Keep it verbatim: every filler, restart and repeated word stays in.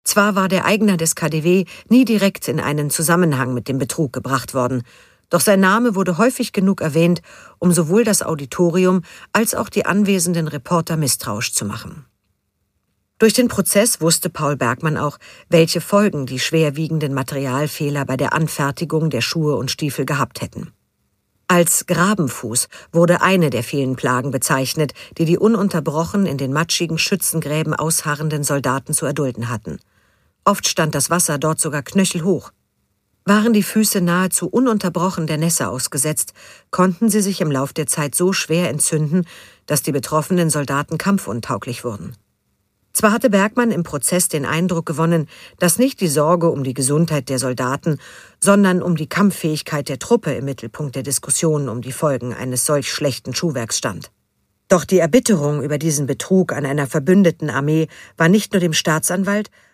Zwar war der Eigner des K D W nie direkt in einen Zusammenhang mit dem Betrug gebracht worden, doch sein Name wurde häufig genug erwähnt, um sowohl das Auditorium als auch die anwesenden Reporter misstrauisch zu machen. Durch den Prozess wusste Paul Bergmann auch, welche Folgen die schwerwiegenden Materialfehler bei der Anfertigung der Schuhe und Stiefel gehabt hätten. Als Grabenfuß wurde eine der vielen Plagen bezeichnet, die die ununterbrochen in den matschigen Schützengräben ausharrenden Soldaten zu erdulden hatten. Oft stand das Wasser dort sogar knöchelhoch. Waren die Füße nahezu ununterbrochen der Nässe ausgesetzt, konnten sie sich im Lauf der Zeit so schwer entzünden, dass die betroffenen Soldaten kampfuntauglich wurden. Zwar hatte Bergmann im Prozess den Eindruck gewonnen, dass nicht die Sorge um die Gesundheit der Soldaten, sondern um die Kampffähigkeit der Truppe im Mittelpunkt der Diskussion um die Folgen eines solch schlechten Schuhwerks stand. Doch die Erbitterung über diesen Betrug an einer verbündeten Armee war nicht nur dem Staatsanwalt,